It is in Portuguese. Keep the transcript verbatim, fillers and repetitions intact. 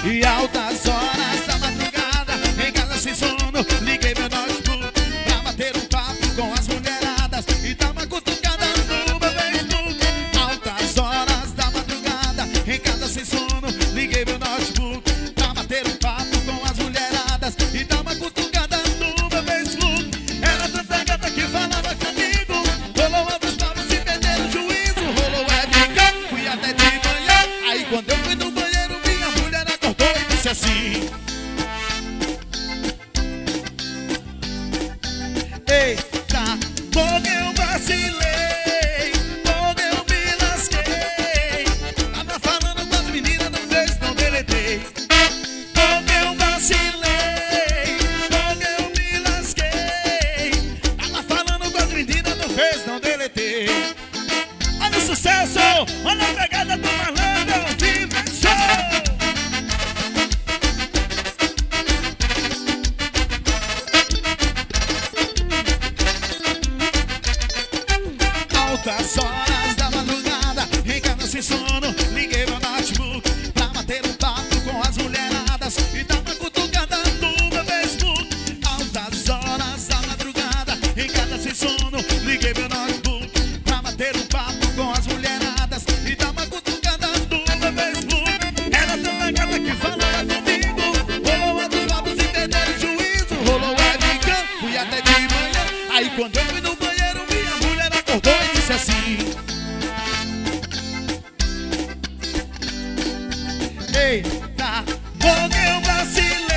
E altas horas da madrugada, em casa sem sono, liguei meu notebook pra bater um papo com as mulheradas e dar uma cutucada no meu Facebook. Altas horas da madrugada, em casa sem sono, liguei meu notebook pra bater um papo com as mulheradas e dar uma cutucada no meu Facebook. Era tanta gata que falava comigo, rolou outros papos e perderam o juízo. Rolou webcam, fui até de manhã. Aí quando eu fui no banheiro, minha mulher acordou e disse assim: eita, como eu vacilei, como eu me lasquei. Tava falando com as meninas, não fez, não deletei. Como eu vacilei, como eu me lasquei. Tava falando com as meninas, não fez, não deletei. Olha o sucesso, olha a pegada do malandro, vive show. Altas horas da madrugada, em casa sem sono, liguei meu notebook pra bater um papo com as mulheradas e dar uma cutucada no meu Facebook. Altas horas da madrugada, em casa sem sono, liguei meu notebook pra bater um papo com as mulheradas e dar uma cutucada no meu Facebook. Era tanta gata que falava comigo, rolou outros papos e perderam o juízo. Rolou webcam, fui até de manhã. Aí quando eu fui no banheiro, minha mulher acordou e disse assim: eita, como eu vacilei.